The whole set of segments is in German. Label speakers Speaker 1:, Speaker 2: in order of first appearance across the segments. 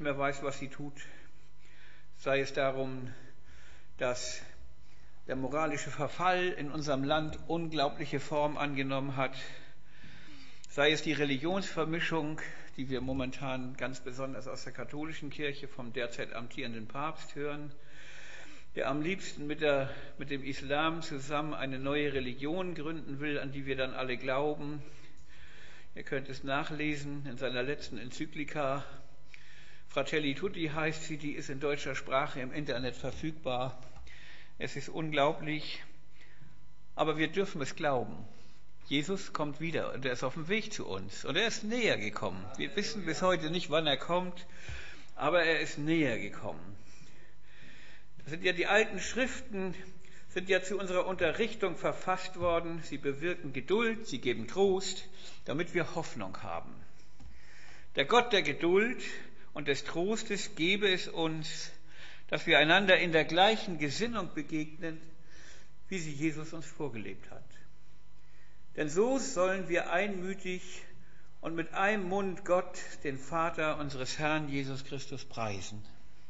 Speaker 1: mehr weiß, was sie tut. Sei es darum, dass der moralische Verfall in unserem Land unglaubliche Form angenommen hat. Sei es die Religionsvermischung, die wir momentan ganz besonders aus der katholischen Kirche vom derzeit amtierenden Papst hören, der am liebsten mit dem Islam zusammen eine neue Religion gründen will, an die wir dann alle glauben. Ihr könnt es nachlesen in seiner letzten Enzyklika. Fratelli Tutti heißt sie, die ist in deutscher Sprache im Internet verfügbar. Es ist unglaublich, aber wir dürfen es glauben. Jesus kommt wieder und er ist auf dem Weg zu uns und er ist näher gekommen. Wir wissen bis heute nicht, wann er kommt, aber er ist näher gekommen. Das sind ja die alten Schriften, sind ja zu unserer Unterrichtung verfasst worden. Sie bewirken Geduld, sie geben Trost, damit wir Hoffnung haben. Der Gott der Geduld und des Trostes gebe es uns, dass wir einander in der gleichen Gesinnung begegnen, wie sie Jesus uns vorgelebt hat. Denn so sollen wir einmütig und mit einem Mund Gott, den Vater unseres Herrn Jesus Christus, preisen.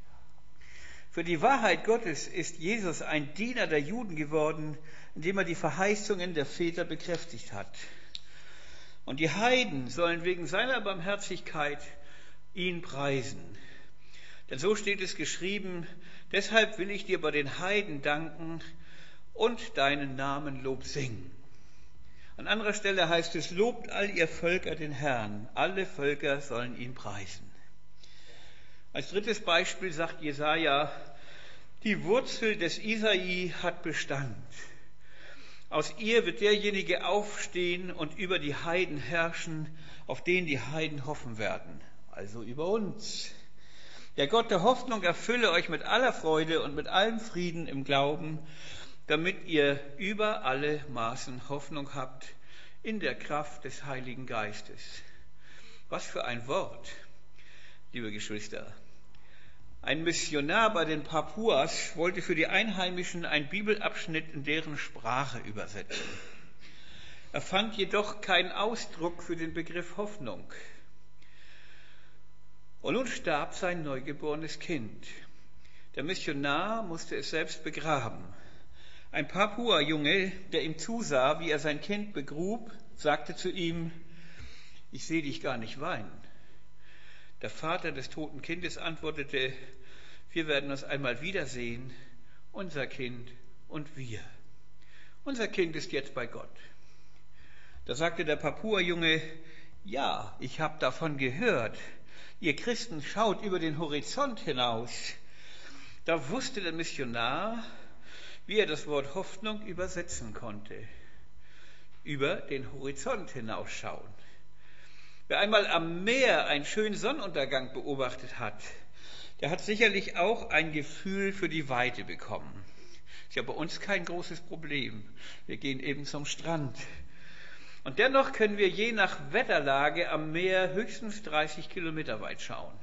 Speaker 1: Für die Wahrheit Gottes ist Jesus ein Diener der Juden geworden, indem er die Verheißungen der Väter bekräftigt hat. Und die Heiden sollen wegen seiner Barmherzigkeit ihn preisen. Denn so steht es geschrieben: Deshalb will ich dir bei den Heiden danken und deinen Namen Lob singen. An anderer Stelle heißt es: Lobt all ihr Völker den Herrn, alle Völker sollen ihn preisen. Als drittes Beispiel sagt Jesaja: Die Wurzel des Isai hat Bestand. Aus ihr wird derjenige aufstehen und über die Heiden herrschen, auf den die Heiden hoffen werden, also über uns. Der Gott der Hoffnung erfülle euch mit aller Freude und mit allem Frieden im Glauben, damit ihr über alle Maßen Hoffnung habt in der Kraft des Heiligen Geistes. Was für ein Wort, liebe Geschwister. Ein Missionar bei den Papuas wollte für die Einheimischen einen Bibelabschnitt in deren Sprache übersetzen. Er fand jedoch keinen Ausdruck für den Begriff Hoffnung. Und nun starb sein neugeborenes Kind. Der Missionar musste es selbst begraben. Ein Papua-Junge, der ihm zusah, wie er sein Kind begrub, sagte zu ihm: Ich sehe dich gar nicht weinen. Der Vater des toten Kindes antwortete: Wir werden uns einmal wiedersehen, unser Kind und wir. Unser Kind ist jetzt bei Gott. Da sagte der Papua-Junge: Ja, ich habe davon gehört. Ihr Christen schaut über den Horizont hinaus. Da wusste der Missionar, wie er das Wort Hoffnung übersetzen konnte. Über den Horizont hinausschauen. Wer einmal am Meer einen schönen Sonnenuntergang beobachtet hat, der hat sicherlich auch ein Gefühl für die Weite bekommen. Ist ja bei uns kein großes Problem. Wir gehen eben zum Strand. Und dennoch können wir je nach Wetterlage am Meer höchstens 30 Kilometer weit schauen.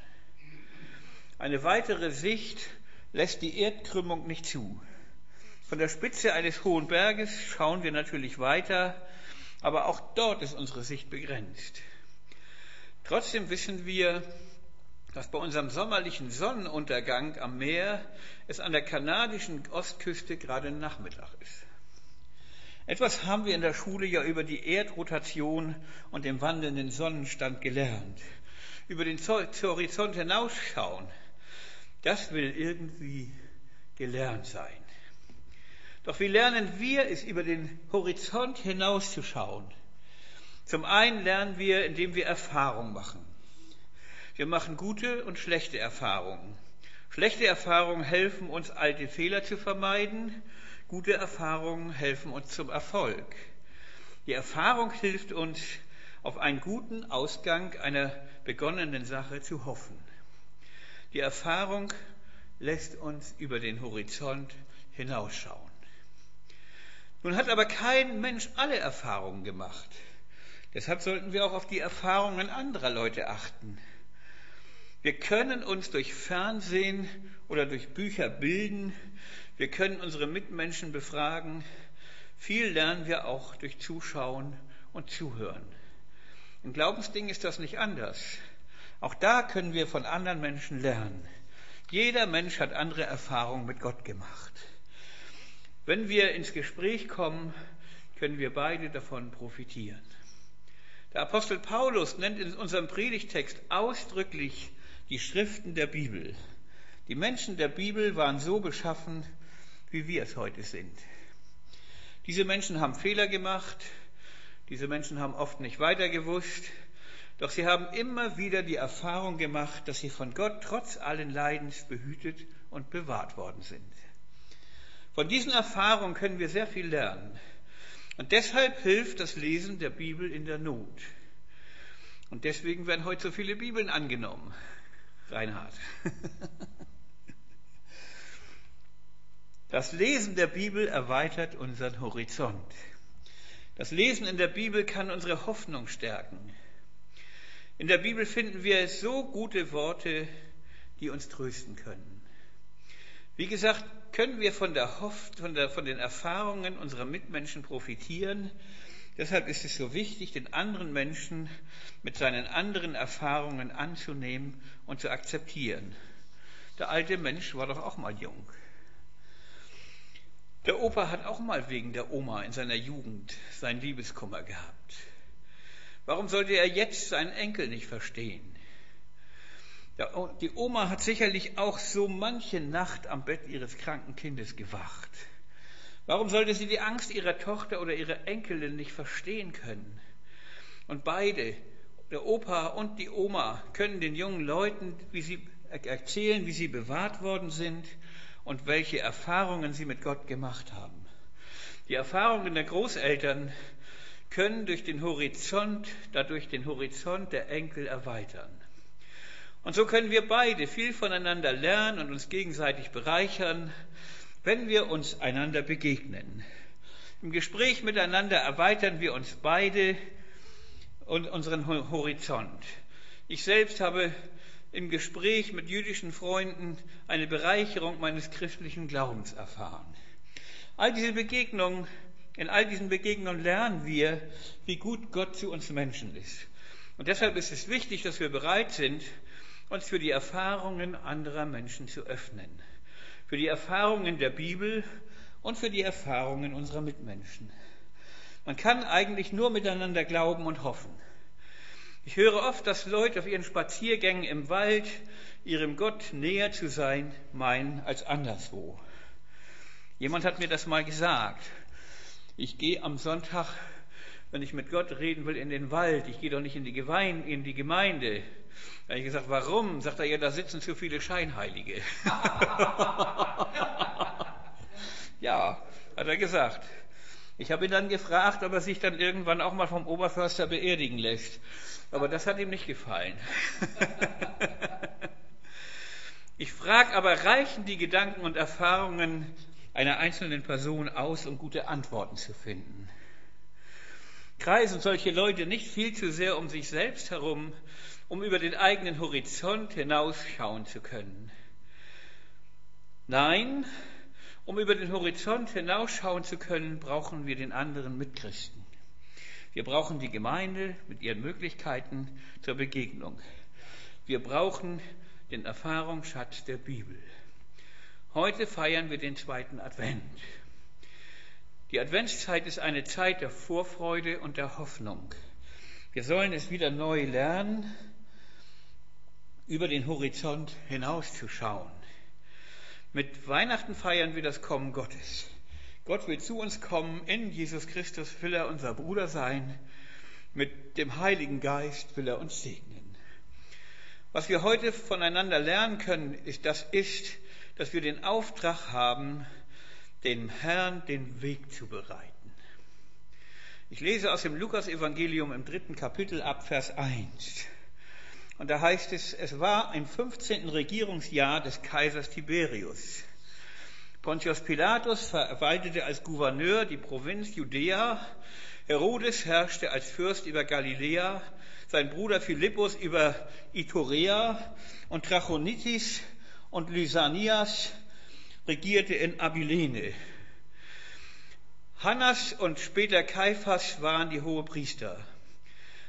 Speaker 1: Eine weitere Sicht lässt die Erdkrümmung nicht zu. Von der Spitze eines hohen Berges schauen wir natürlich weiter, aber auch dort ist unsere Sicht begrenzt. Trotzdem wissen wir, dass bei unserem sommerlichen Sonnenuntergang am Meer es an der kanadischen Ostküste gerade Nachmittag ist. Etwas haben wir in der Schule ja über die Erdrotation und den wandelnden Sonnenstand gelernt. Über den Horizont hinausschauen, das will irgendwie gelernt sein. Doch wie lernen wir es, über den Horizont hinauszuschauen? Zum einen lernen wir, indem wir Erfahrung machen. Wir machen gute und schlechte Erfahrungen. Schlechte Erfahrungen helfen uns, alte Fehler zu vermeiden. Gute Erfahrungen helfen uns zum Erfolg. Die Erfahrung hilft uns, auf einen guten Ausgang einer begonnenen Sache zu hoffen. Die Erfahrung lässt uns über den Horizont hinausschauen. Nun hat aber kein Mensch alle Erfahrungen gemacht. Deshalb sollten wir auch auf die Erfahrungen anderer Leute achten. Wir können uns durch Fernsehen oder durch Bücher bilden. Wir können unsere Mitmenschen befragen. Viel lernen wir auch durch Zuschauen und Zuhören. Im Glaubensding ist das nicht anders. Auch da können wir von anderen Menschen lernen. Jeder Mensch hat andere Erfahrungen mit Gott gemacht. Wenn wir ins Gespräch kommen, können wir beide davon profitieren. Der Apostel Paulus nennt in unserem Predigtext ausdrücklich die Schriften der Bibel. Die Menschen der Bibel waren so beschaffen, wie wir es heute sind. Diese Menschen haben Fehler gemacht, diese Menschen haben oft nicht weiter gewusst, doch sie haben immer wieder die Erfahrung gemacht, dass sie von Gott trotz allen Leidens behütet und bewahrt worden sind. Von diesen Erfahrungen können wir sehr viel lernen. Und deshalb hilft das Lesen der Bibel in der Not. Und deswegen werden heute so viele Bibeln angenommen. Reinhard. Das Lesen der Bibel erweitert unseren Horizont. Das Lesen in der Bibel kann unsere Hoffnung stärken. In der Bibel finden wir so gute Worte, die uns trösten können. Wie gesagt, können wir von den Erfahrungen unserer Mitmenschen profitieren. Deshalb ist es so wichtig, den anderen Menschen mit seinen anderen Erfahrungen anzunehmen und zu akzeptieren. Der alte Mensch war doch auch mal jung. Der Opa hat auch mal wegen der Oma in seiner Jugend seinen Liebeskummer gehabt. Warum sollte er jetzt seinen Enkel nicht verstehen? Die Oma hat sicherlich auch so manche Nacht am Bett ihres kranken Kindes gewacht. Warum sollte sie die Angst ihrer Tochter oder ihrer Enkelin nicht verstehen können? Und beide, der Opa und die Oma, können den jungen Leuten erzählen, wie sie bewahrt worden sind und welche Erfahrungen sie mit Gott gemacht haben. Die Erfahrungen der Großeltern können dadurch den Horizont der Enkel erweitern. Und so können wir beide viel voneinander lernen und uns gegenseitig bereichern, wenn wir uns einander begegnen. Im Gespräch miteinander erweitern wir uns beide und unseren Horizont. Ich selbst habe im Gespräch mit jüdischen Freunden eine Bereicherung meines christlichen Glaubens erfahren. In all diesen Begegnungen lernen wir, wie gut Gott zu uns Menschen ist. Und deshalb ist es wichtig, dass wir bereit sind, uns für die Erfahrungen anderer Menschen zu öffnen. Für die Erfahrungen der Bibel und für die Erfahrungen unserer Mitmenschen. Man kann eigentlich nur miteinander glauben und hoffen. Ich höre oft, dass Leute auf ihren Spaziergängen im Wald ihrem Gott näher zu sein meinen als anderswo. Jemand hat mir das mal gesagt. Ich gehe am Sonntag, wenn ich mit Gott reden will, in den Wald. Ich gehe doch nicht in die Gemeinde. Da habe ich gesagt, warum? Sagt er, ja, da sitzen zu viele Scheinheilige. Ja, hat er gesagt. Ich habe ihn dann gefragt, ob er sich dann irgendwann auch mal vom Oberförster beerdigen lässt. Aber das hat ihm nicht gefallen. Ich frage aber, reichen die Gedanken und Erfahrungen einer einzelnen Person aus, um gute Antworten zu finden? Kreisen solche Leute nicht viel zu sehr um sich selbst herum, um über den eigenen Horizont hinausschauen zu können? Nein, um über den Horizont hinausschauen zu können, brauchen wir den anderen Mitchristen. Wir brauchen die Gemeinde mit ihren Möglichkeiten zur Begegnung. Wir brauchen den Erfahrungsschatz der Bibel. Heute feiern wir den 2. Advent. Die Adventszeit ist eine Zeit der Vorfreude und der Hoffnung. Wir sollen es wieder neu lernen, über den Horizont hinauszuschauen. Mit Weihnachten feiern wir das Kommen Gottes. Gott will zu uns kommen, in Jesus Christus will er unser Bruder sein, mit dem Heiligen Geist will er uns segnen. Was wir heute voneinander lernen können, ist, dass wir den Auftrag haben, dem Herrn den Weg zu bereiten. Ich lese aus dem Lukas-Evangelium im 3. Kapitel ab Vers 1. Und da heißt es, es war im 15. Regierungsjahr des Kaisers Tiberius. Pontius Pilatus verwaltete als Gouverneur die Provinz Judäa, Herodes herrschte als Fürst über Galiläa, sein Bruder Philippus über Iturea und Trachonitis und Lysanias regierte in Abilene. Hannas und später Kaiphas waren die Hohepriester.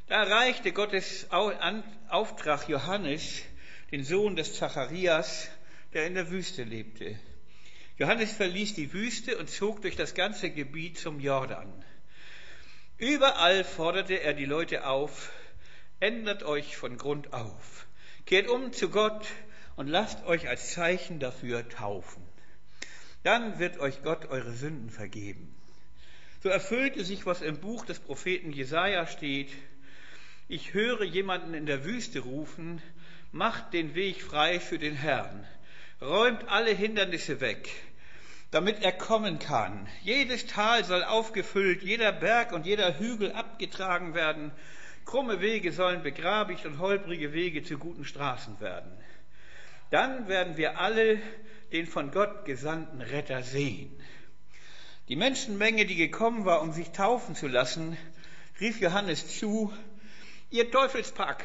Speaker 1: Da erreichte Gottes Auftrag Johannes, den Sohn des Zacharias, der in der Wüste lebte. Johannes verließ die Wüste und zog durch das ganze Gebiet zum Jordan. Überall forderte er die Leute auf: Ändert euch von Grund auf, kehrt um zu Gott und lasst euch als Zeichen dafür taufen. Dann wird euch Gott eure Sünden vergeben. So erfüllte sich, was im Buch des Propheten Jesaja steht: Ich höre jemanden in der Wüste rufen: Macht den Weg frei für den Herrn, räumt alle Hindernisse weg, damit er kommen kann. Jedes Tal soll aufgefüllt, jeder Berg und jeder Hügel abgetragen werden. Krumme Wege sollen begradigt und holprige Wege zu guten Straßen werden. Dann werden wir alle den von Gott gesandten Retter sehen. Die Menschenmenge, die gekommen war, um sich taufen zu lassen, rief Johannes zu: Ihr Teufelspack!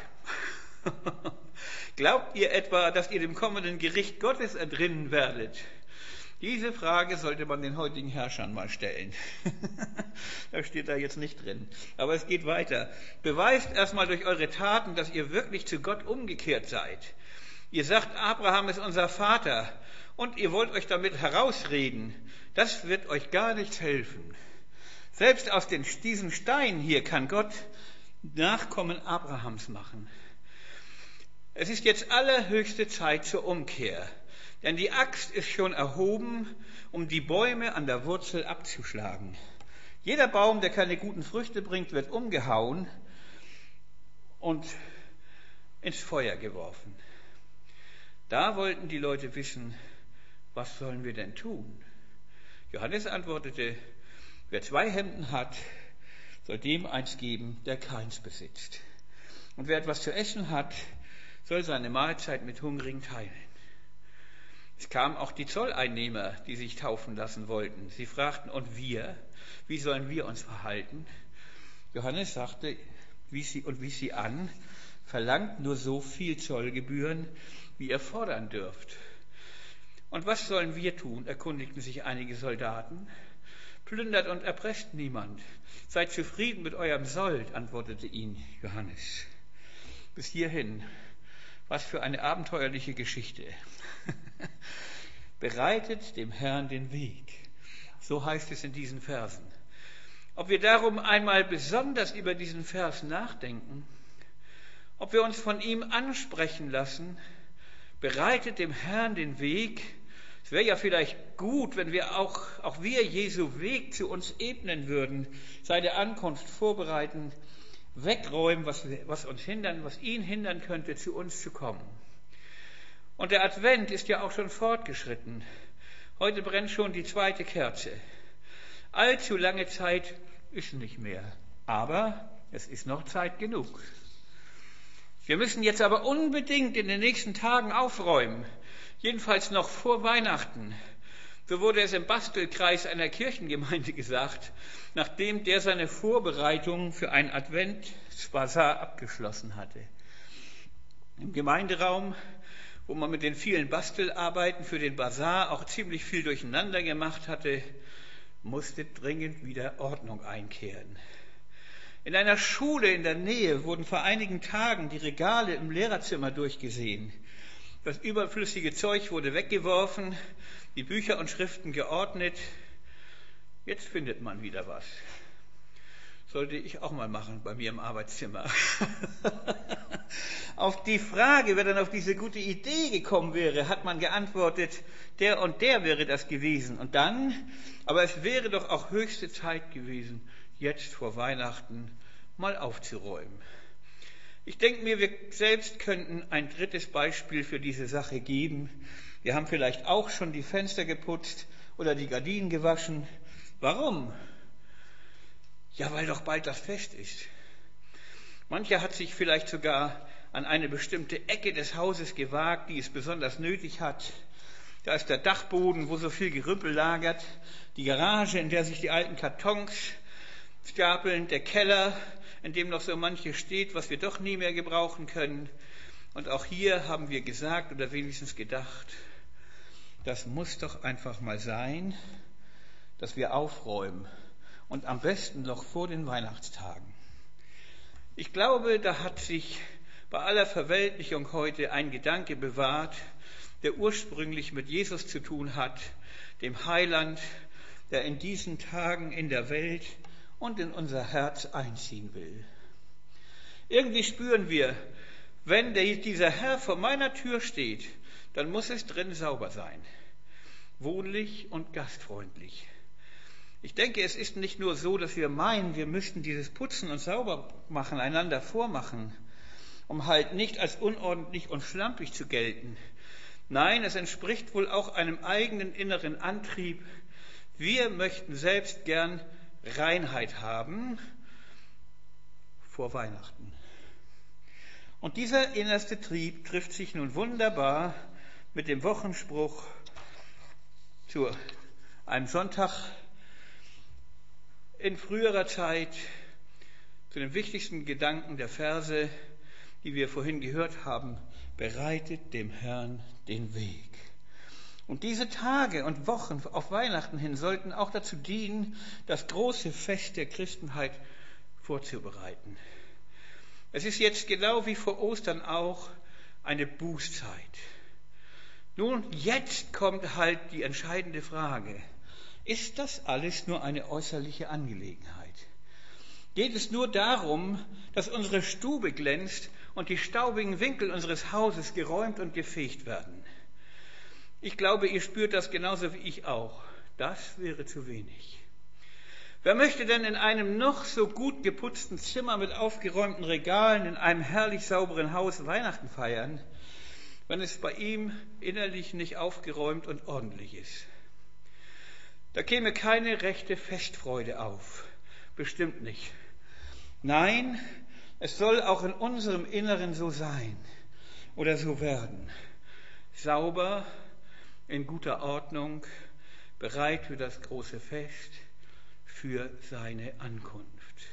Speaker 1: Glaubt ihr etwa, dass ihr dem kommenden Gericht Gottes entrinnen werdet? Diese Frage sollte man den heutigen Herrschern mal stellen. Das steht da jetzt nicht drin. Aber es geht weiter. Beweist erstmal durch eure Taten, dass ihr wirklich zu Gott umgekehrt seid. Ihr sagt, Abraham ist unser Vater, und ihr wollt euch damit herausreden. Das wird euch gar nichts helfen. Selbst aus diesen Steinen hier kann Gott Nachkommen Abrahams machen. Es ist jetzt allerhöchste Zeit zur Umkehr, denn die Axt ist schon erhoben, um die Bäume an der Wurzel abzuschlagen. Jeder Baum, der keine guten Früchte bringt, wird umgehauen und ins Feuer geworfen. Da wollten die Leute wissen: Was sollen wir denn tun? Johannes antwortete: Wer 2 Hemden hat, soll dem eins geben, der keins besitzt. Und wer etwas zu essen hat, soll seine Mahlzeit mit Hungrigen teilen. Es kamen auch die Zolleinnehmer, die sich taufen lassen wollten. Sie fragten: Und wir? Wie sollen wir uns verhalten? Johannes sagte, wies sie an: Verlangt nur so viel Zollgebühren, wie ihr fordern dürft. Und was sollen wir tun? Erkundigten sich einige Soldaten. Plündert und erpresst niemand. Seid zufrieden mit eurem Sold, antwortete ihnen Johannes. Bis hierhin. Was für eine abenteuerliche Geschichte. Bereitet dem Herrn den Weg. So heißt es in diesen Versen. Ob wir darum einmal besonders über diesen Vers nachdenken, ob wir uns von ihm ansprechen lassen: Bereitet dem Herrn den Weg. Es wäre ja vielleicht gut, wenn wir auch wir Jesu Weg zu uns ebnen würden, seine Ankunft vorbereiten, wegräumen, was ihn hindern könnte, zu uns zu kommen. Und der Advent ist ja auch schon fortgeschritten. Heute brennt schon die 2. Kerze. Allzu lange Zeit ist nicht mehr, aber es ist noch Zeit genug. Wir müssen jetzt aber unbedingt in den nächsten Tagen aufräumen, jedenfalls noch vor Weihnachten. So wurde es im Bastelkreis einer Kirchengemeinde gesagt, nachdem der seine Vorbereitungen für einen Adventsbasar abgeschlossen hatte. Im Gemeinderaum, wo man mit den vielen Bastelarbeiten für den Basar auch ziemlich viel durcheinander gemacht hatte, musste dringend wieder Ordnung einkehren. In einer Schule in der Nähe wurden vor einigen Tagen die Regale im Lehrerzimmer durchgesehen. Das überflüssige Zeug wurde weggeworfen, die Bücher und Schriften geordnet. Jetzt findet man wieder was. Sollte ich auch mal machen bei mir im Arbeitszimmer. Auf die Frage, wer dann auf diese gute Idee gekommen wäre, hat man geantwortet: Der und der wäre das gewesen. Und dann, aber es wäre doch auch höchste Zeit gewesen, jetzt vor Weihnachten mal aufzuräumen. Ich denke mir, wir selbst könnten ein drittes Beispiel für diese Sache geben. Wir haben vielleicht auch schon die Fenster geputzt oder die Gardinen gewaschen. Warum? Ja, weil doch bald das Fest ist. Mancher hat sich vielleicht sogar an eine bestimmte Ecke des Hauses gewagt, die es besonders nötig hat. Da ist der Dachboden, wo so viel Gerümpel lagert, die Garage, in der sich die alten Kartons stapeln, der Keller, in dem noch so manches steht, was wir doch nie mehr gebrauchen können. Und auch hier haben wir gesagt oder wenigstens gedacht, das muss doch einfach mal sein, dass wir aufräumen, und am besten noch vor den Weihnachtstagen. Ich glaube, da hat sich bei aller Verweltlichung heute ein Gedanke bewahrt, der ursprünglich mit Jesus zu tun hat, dem Heiland, der in diesen Tagen in der Welt und in unser Herz einziehen will. Irgendwie spüren wir, wenn dieser Herr vor meiner Tür steht, dann muss es drin sauber sein, wohnlich und gastfreundlich. Ich denke, es ist nicht nur so, dass wir meinen, wir müssten dieses Putzen und Saubermachen einander vormachen, um halt nicht als unordentlich und schlampig zu gelten. Nein, es entspricht wohl auch einem eigenen inneren Antrieb. Wir möchten selbst gern Reinheit haben vor Weihnachten. Und dieser innerste Trieb trifft sich nun wunderbar mit dem Wochenspruch zu einem Sonntag in früherer Zeit, zu den wichtigsten Gedanken der Verse, die wir vorhin gehört haben: bereitet dem Herrn den Weg. Und diese Tage und Wochen auf Weihnachten hin sollten auch dazu dienen, das große Fest der Christenheit vorzubereiten. Es ist jetzt genau wie vor Ostern auch eine Bußzeit. Nun, jetzt kommt halt die entscheidende Frage: Ist das alles nur eine äußerliche Angelegenheit? Geht es nur darum, dass unsere Stube glänzt und die staubigen Winkel unseres Hauses geräumt und gefegt werden? Ich glaube, ihr spürt das genauso wie ich auch. Das wäre zu wenig. Wer möchte denn in einem noch so gut geputzten Zimmer mit aufgeräumten Regalen in einem herrlich sauberen Haus Weihnachten feiern, wenn es bei ihm innerlich nicht aufgeräumt und ordentlich ist? Da käme keine rechte Festfreude auf. Bestimmt nicht. Nein, es soll auch in unserem Inneren so sein oder so werden. Sauber, in guter Ordnung, bereit für das große Fest, für seine Ankunft.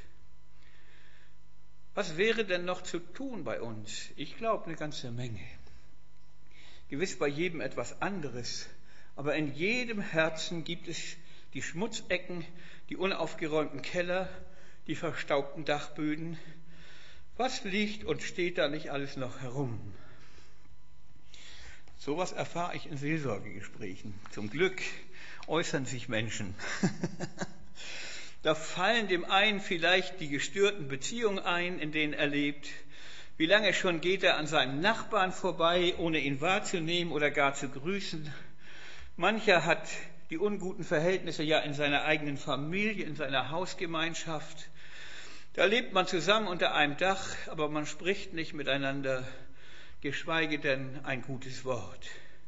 Speaker 1: Was wäre denn noch zu tun bei uns? Ich glaube, eine ganze Menge. Gewiss bei jedem etwas anderes, aber in jedem Herzen gibt es die Schmutzecken, die unaufgeräumten Keller, die verstaubten Dachböden. Was liegt und steht da nicht alles noch herum? Sowas erfahre ich in Seelsorgegesprächen. Zum Glück äußern sich Menschen. Da fallen dem einen vielleicht die gestörten Beziehungen ein, in denen er lebt. Wie lange schon geht er an seinem Nachbarn vorbei, ohne ihn wahrzunehmen oder gar zu grüßen? Mancher hat die unguten Verhältnisse ja in seiner eigenen Familie, in seiner Hausgemeinschaft. Da lebt man zusammen unter einem Dach, aber man spricht nicht miteinander, geschweige denn ein gutes Wort.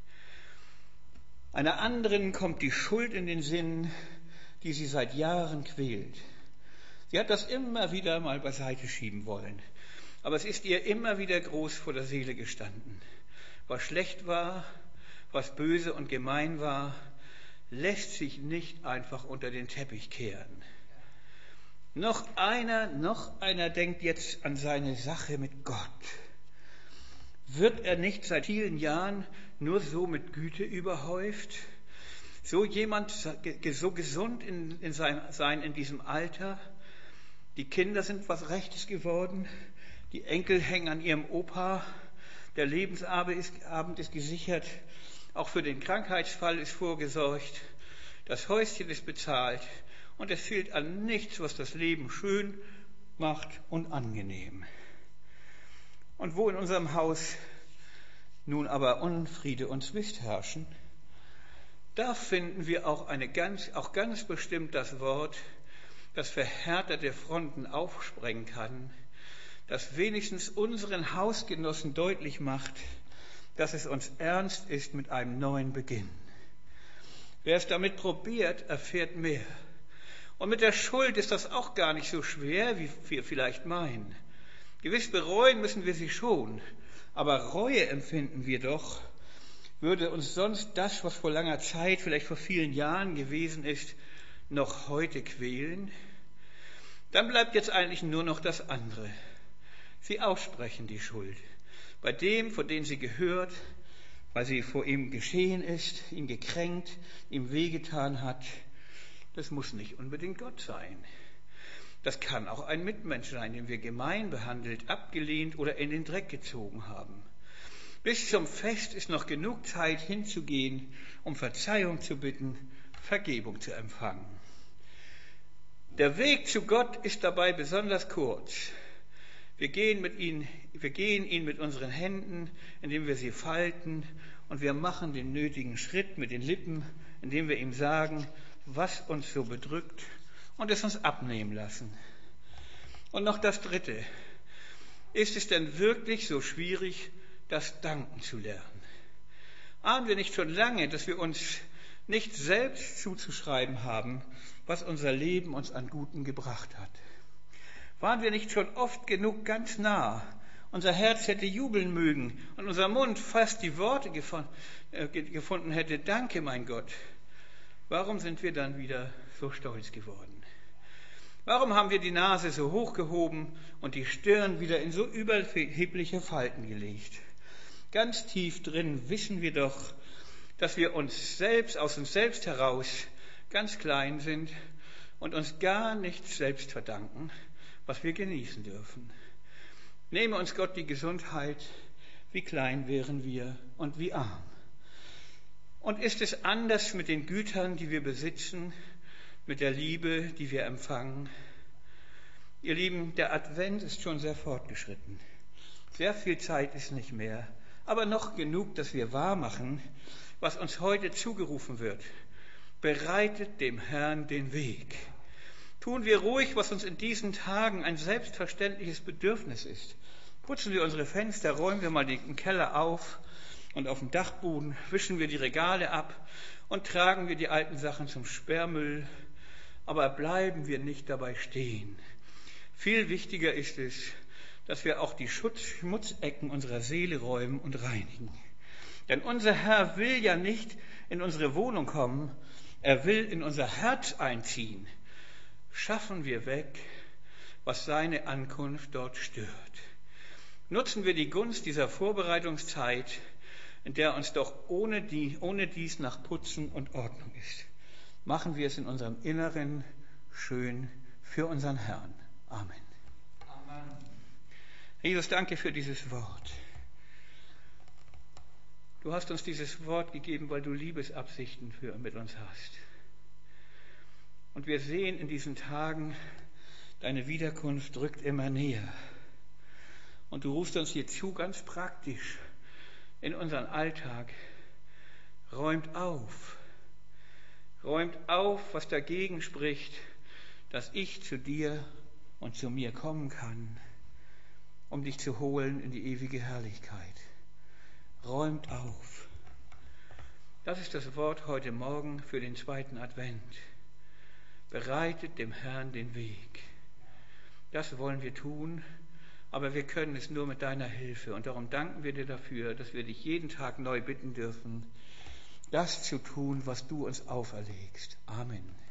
Speaker 1: Einer anderen kommt die Schuld in den Sinn, die sie seit Jahren quält. Sie hat das immer wieder mal beiseite schieben wollen, aber es ist ihr immer wieder groß vor der Seele gestanden. Was schlecht war, was böse und gemein war, lässt sich nicht einfach unter den Teppich kehren. Noch einer denkt jetzt an seine Sache mit Gott. Wird er nicht seit vielen Jahren nur so mit Güte überhäuft? So jemand, so gesund in diesem Alter? Die Kinder sind was Rechtes geworden, die Enkel hängen an ihrem Opa, der Lebensabend ist gesichert, auch für den Krankheitsfall ist vorgesorgt, das Häuschen ist bezahlt und es fehlt an nichts, was das Leben schön macht und angenehm. Und wo in unserem Haus nun aber Unfriede und Zwist herrschen, da finden wir auch ganz bestimmt das Wort, das verhärtete Fronten aufsprengen kann, das wenigstens unseren Hausgenossen deutlich macht, dass es uns ernst ist mit einem neuen Beginn. Wer es damit probiert, erfährt mehr. Und mit der Schuld ist das auch gar nicht so schwer, wie wir vielleicht meinen. Gewiss bereuen müssen wir sie schon, aber Reue empfinden wir doch. Würde uns sonst das, was vor langer Zeit, vielleicht vor vielen Jahren gewesen ist, noch heute quälen? Dann bleibt jetzt eigentlich nur noch das andere. Sie aussprechen die Schuld. Bei dem, von dem sie gehört, weil sie vor ihm geschehen ist, ihn gekränkt, ihm wehgetan hat. Das muss nicht unbedingt Gott sein. Das kann auch ein Mitmensch sein, den wir gemein behandelt, abgelehnt oder in den Dreck gezogen haben. Bis zum Fest ist noch genug Zeit hinzugehen, um Verzeihung zu bitten, Vergebung zu empfangen. Der Weg zu Gott ist dabei besonders kurz. Wir gehen ihn mit unseren Händen, indem wir sie falten, und wir machen den nötigen Schritt mit den Lippen, indem wir ihm sagen, was uns so bedrückt, und es uns abnehmen lassen. Und noch das Dritte. Ist es denn wirklich so schwierig, das Danken zu lernen? Ahnen wir nicht schon lange, dass wir uns nicht selbst zuzuschreiben haben, was unser Leben uns an Guten gebracht hat? Waren wir nicht schon oft genug ganz nah? Unser Herz hätte jubeln mögen und unser Mund fast die Worte gefunden hätte, danke mein Gott. Warum sind wir dann wieder so stolz geworden? Warum haben wir die Nase so hochgehoben und die Stirn wieder in so überhebliche Falten gelegt? Ganz tief drin wissen wir doch, dass wir aus uns selbst heraus ganz klein sind und uns gar nichts selbst verdanken, was wir genießen dürfen. Nehme uns Gott die Gesundheit, wie klein wären wir und wie arm. Und ist es anders mit den Gütern, die wir besitzen, mit der Liebe, die wir empfangen? Ihr Lieben, der Advent ist schon sehr fortgeschritten. Sehr viel Zeit ist nicht mehr, aber noch genug, dass wir wahrmachen, was uns heute zugerufen wird. Bereitet dem Herrn den Weg. Tun wir ruhig, was uns in diesen Tagen ein selbstverständliches Bedürfnis ist. Putzen wir unsere Fenster, räumen wir mal den Keller auf und auf dem Dachboden wischen wir die Regale ab und tragen wir die alten Sachen zum Sperrmüll. Aber bleiben wir nicht dabei stehen. Viel wichtiger ist es, dass wir auch die Schmutzecken unserer Seele räumen und reinigen. Denn unser Herr will ja nicht in unsere Wohnung kommen, er will in unser Herz einziehen. Schaffen wir weg, was seine Ankunft dort stört. Nutzen wir die Gunst dieser Vorbereitungszeit, in der uns doch ohne dies nach Putzen und Ordnung ist. Machen wir es in unserem Inneren schön für unseren Herrn. Amen. Amen. Jesus, danke für dieses Wort. Du hast uns dieses Wort gegeben, weil du Liebesabsichten mit uns hast. Und wir sehen in diesen Tagen, deine Wiederkunft rückt immer näher. Und du rufst uns hier zu, ganz praktisch, in unseren Alltag. Räumt auf, was dagegen spricht, dass ich zu dir und zu mir kommen kann, um dich zu holen in die ewige Herrlichkeit. Räumt auf. Das ist das Wort heute Morgen für den 2. Advent. Bereitet dem Herrn den Weg. Das wollen wir tun, aber wir können es nur mit deiner Hilfe. Und darum danken wir dir dafür, dass wir dich jeden Tag neu bitten dürfen, das zu tun, was du uns auferlegst. Amen.